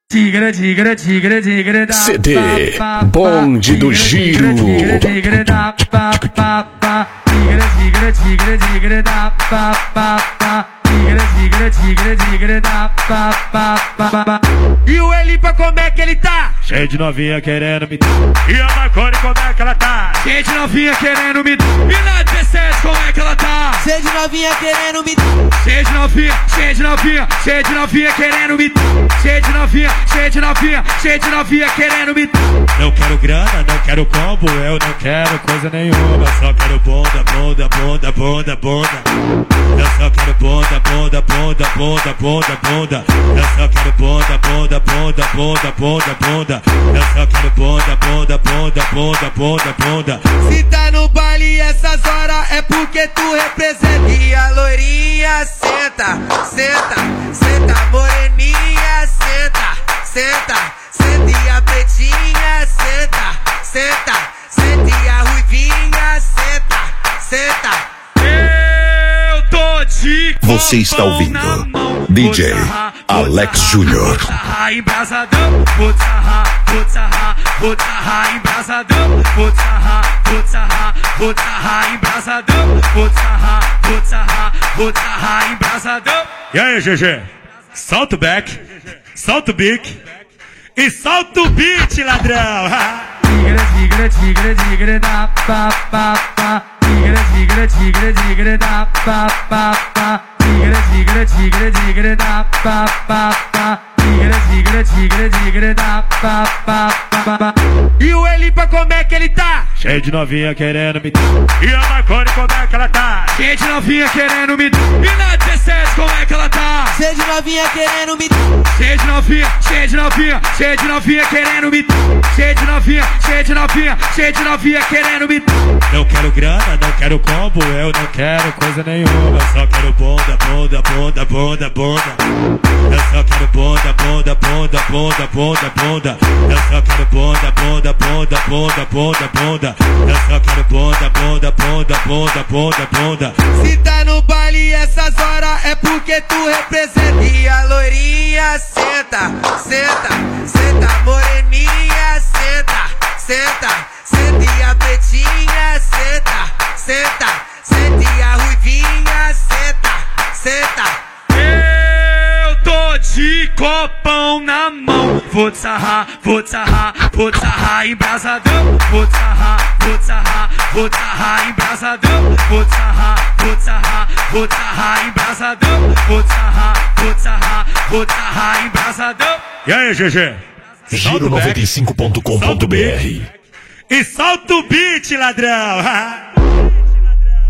CD Bonde do Giro. E o Elipa, como é que ele tá? Cheio de novinha querendo me dar. E a Marconi, como é que ela tá? Cheio de novinha querendo me dar. E na 17, como é que ela tá? Cheio de novinha querendo me dar. Cheio de novinha, cheio de novinha, cheio de novinha querendo me dar. Cheio de novinha, cheio de novinha, cheio de novinha querendo me dar. Não quero grana, não quero combo, eu não quero coisa nenhuma. Só quero bunda, bunda, bunda, bunda, bunda. Eu só quero bunda, bunda, bunda, bunda, bunda, bunda. Eu só quero bunda, bunda, bunda, bunda, bunda, bunda. Eu só quero bunda, bunda, bunda, bunda, bunda, bunda. Se tá no baile essas horas é porque tu representa. E a loirinha senta, senta, senta, moreninha senta, senta, senta. E a pretinha senta, senta, senta. E a ruivinha senta, senta. Eu tô de Você está ouvindo DJ Alex Júnior. Embrasadão, vou sarrar, vou sarrar, vou sarrar, embrasadão, vou sarrar, vou sarrar, vou sarrar, embrasadão, vou sarrar, vou sarrar, vou sarrar, embrasadão. E aí, GG? Solta o back, solta o bique e solta o beat, ladrão. Tigre da pa pa pa. Tigre da pa pa pa. Tigre da pa pa pa. Tigre da pa pa pa. E o Elipa, como é que ele tá? Cheio de novinha querendo me dar. E a Marconi, como é que ela tá? Cheio de novinha querendo me dar. E na 17, como é que ela tá? Cheio de novinha querendo me dar. Cheio de novinha, cheio de novinha, cheio de novinha querendo me dar. Cheio de novinha, cheio de novinha, cheio de novinha querendo me dar. Não quero grana, não quero combo, eu não quero coisa nenhuma. Só quero bunda, bunda, bunda, bunda, bunda. Eu só quero bunda, bunda, bunda, bunda, bunda, bunda. Eu só quero bunda, bunda, bunda, bunda, bunda, bunda. Eu só quero bunda, bunda, bunda, bunda, bunda, bunda. Se tá no baile essas horas é porque tu representa. E a loirinha senta, senta, senta, moreninha senta, senta, senta. E a pretinha senta, senta, senta. E a ruivinha senta, senta. Eu tô de copão na mão. Vou te sarrar, vou te sarrar, vou te sarrar, embrasadão. Vou te sarrar, vou te sarrar, vou te sarrar, embrasadão. Vou te sarrar, vou te sarrar, vou te sarrar, embrasadão. Vou te sarrar, vou te sarrar, vou te sarrar, embrasadão. E aí, GG? Giro95.com.br. E solta o beat, ladrão.